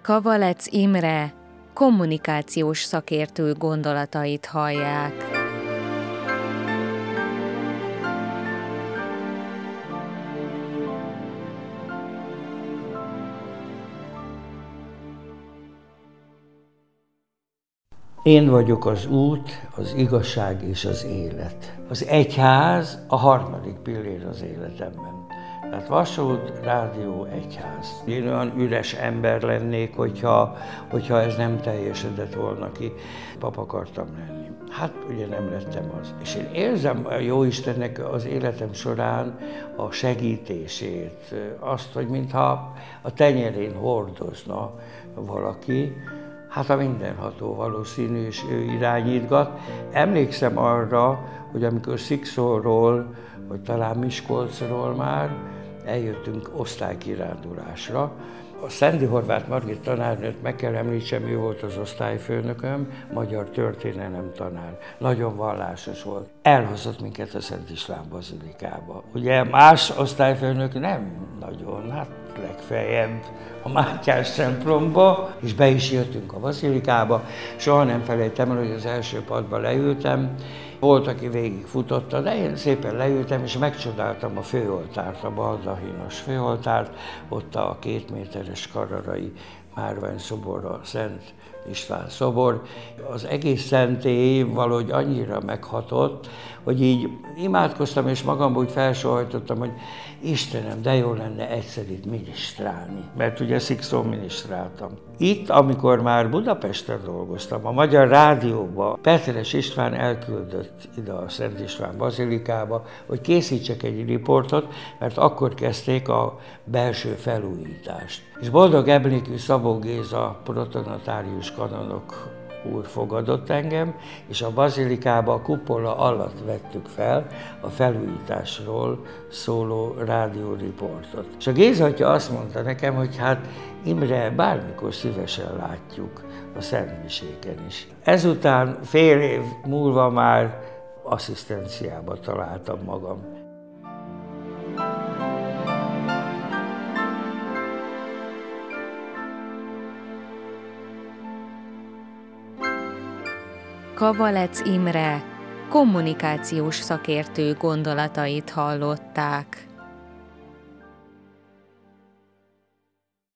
Kavalec Imre kommunikációs szakértő gondolatait hallják. Én vagyok az út, az igazság és az élet. Az egyház a harmadik pillér az életemben. Tehát vasút, rádió, egyház. Én olyan üres ember lennék, hogyha ez nem teljesedett volna ki. Pap akartam lenni. Hát ugye nem lettem az. És én érzem a Jóistennek az életem során a segítését, azt, hogy mintha a tenyerén hordozna valaki, hát a mindenható valószínű, és ő irányítgat. Emlékszem arra, hogy amikor Szikszóról, vagy talán Miskolcról már eljöttünk osztálykirándulásra. A Szendi Horváth Margit tanárnőt meg kell említsem, ő volt az osztályfőnököm, magyar történelem tanár. Nagyon vallásos volt. Elhozott minket a Szent István bazilikába. Ugye más osztályfőnök nem nagyon, hát legfeljebb a Mátyás templomba, és be is jöttünk a bazilikába. Soha nem felejtem el, hogy az első padba leültem. Volt, aki végigfutotta, de én szépen leültem, és megcsodáltam a főoltárt, a baldahinos főoltárt, ott a 2 méteres kararai márvány szobor, a Szent István szobor. Az egész szentély valahogy annyira meghatott, hogy így imádkoztam, és magamból úgy felsóhajtottam, hogy Istenem, de jó lenne egyszer itt minisztrálni, mert ugye Szikszón minisztráltam. Itt, amikor már Budapesten dolgoztam, a Magyar Rádióba, Peteres István elküldött ide a Szent István bazilikába, hogy készítsek egy riportot, mert akkor kezdték a belső felújítást. És boldog emlékű Szabó Géza protonotárius kanonok úr fogadott engem, és a bazilikába a kupola alatt vettük fel a felújításról szóló rádióriportot. És a Géza atya azt mondta nekem, hogy hát Imre, bármikor szívesen látjuk a szentmiséken is. Ezután fél év múlva már asszisztenciába találtam magam. Kavalec Imre kommunikációs szakértő gondolatait hallották.